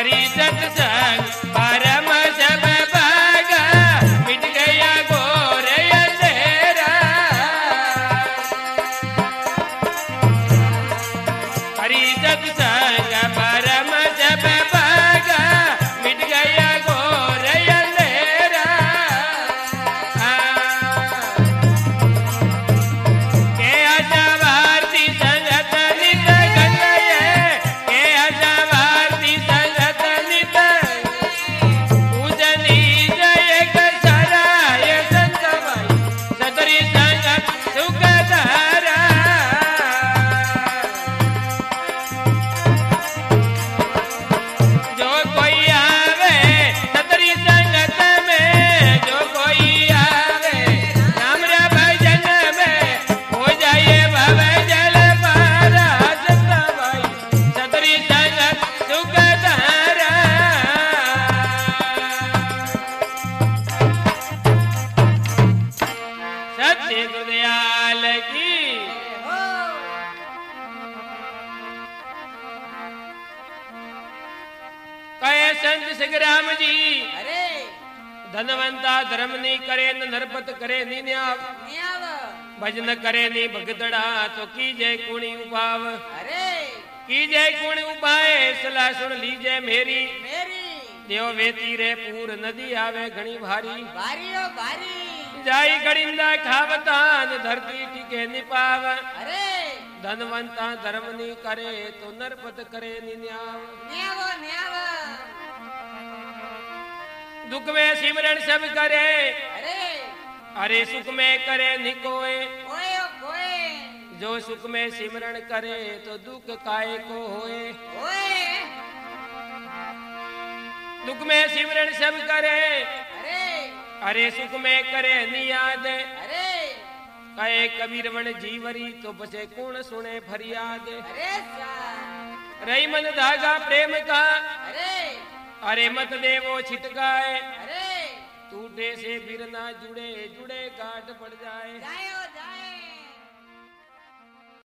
करी सत्संग परम सब भागा मिट गया घोर अंधेरा करी सत्संग परम सब भागा मिट गया घोर अंधेरा के आशा भारती संगत नित गंगये के आशा भारती संगत नित पूजनी जय कसराय संत भाई सतरी संगत सुखधारा जो कोई आवे सतरी संगत में जो कोई आवे राम रा भजन में हो जाए भव जल पारा संत भाई सतरी संगत सुखधारा सत्य गुरदयाल की कहे संत सिगराम जी अरे धनवंता धर्म नहीं करे न नरपत करे नी न्याव न्याव भजन करे नी भगतड़ा तो की जय कुणी उपाव अरे की जय कुणी उपाय सलाह सुन लीजे मेरी मेरी देव वेती रे पूर नदी आवे घणी भारी भारी ओ भारी जाई गड़िंदा खावता न धरती टिके निपाव अरे धनवंता धर्म नहीं करे तो नरपत करे नी न्याव न्याव न्याव दुख में सिमरण सब करे अरे अरे सुख में करे निकोए कोए ओ कोए जो सुख में सिमरण करे तो दुख काय को होए ओए दुख में सिमरण सब करे अरे अरे सुख में करे नियाद अरे कहे कबीर वन जीवरी तो बसे कौन सुने फरियाद अरे सा रही मन धागा प्रेम का अरे अरे मत देवो छिटकाए अरे टूटे से फिर ना जुड़े जुड़े गांठ पड़ जाए जायो जायो